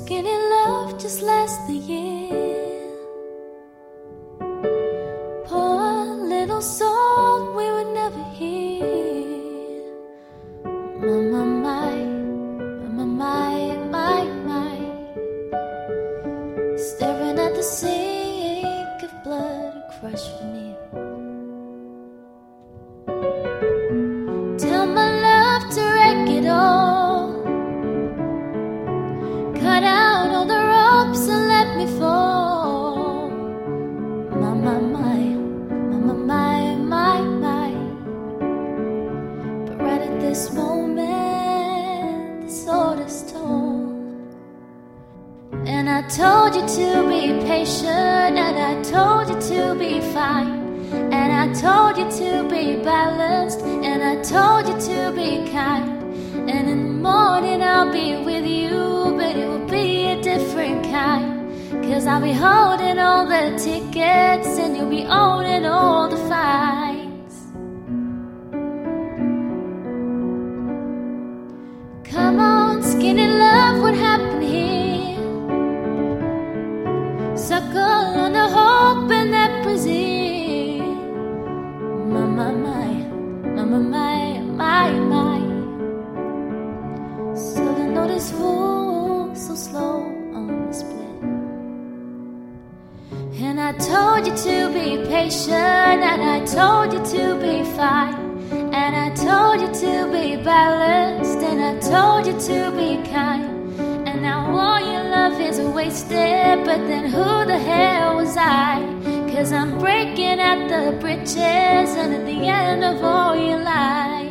skinny love just lasts the year. Poor little soul we would never hear. My, my, staring at the sink of blood and crushed veneer. Tell my love to wreck it all. Cut out all the ropes and let me fall. My. But right at this moment, the sword is told. And I told you to be patient, and I told you to be fine, and I told you to be balanced, and I told you to be kind. And in the morning I'll be with you, but it will be a different kind. 'Cause I'll be holding all the tickets, and you'll be owning all the fights. Come on, skinny love, what happened here? Suckle on the hope and that brazier. My. So the note is full, so slow on the split. And I told you to be patient, and I told you to be fine, and I told you to be balanced, and I told you to be kind. And now all your love is wasted, but then who the hell was I? 'Cause I'm breaking at the bridges, and at the end of all your lies.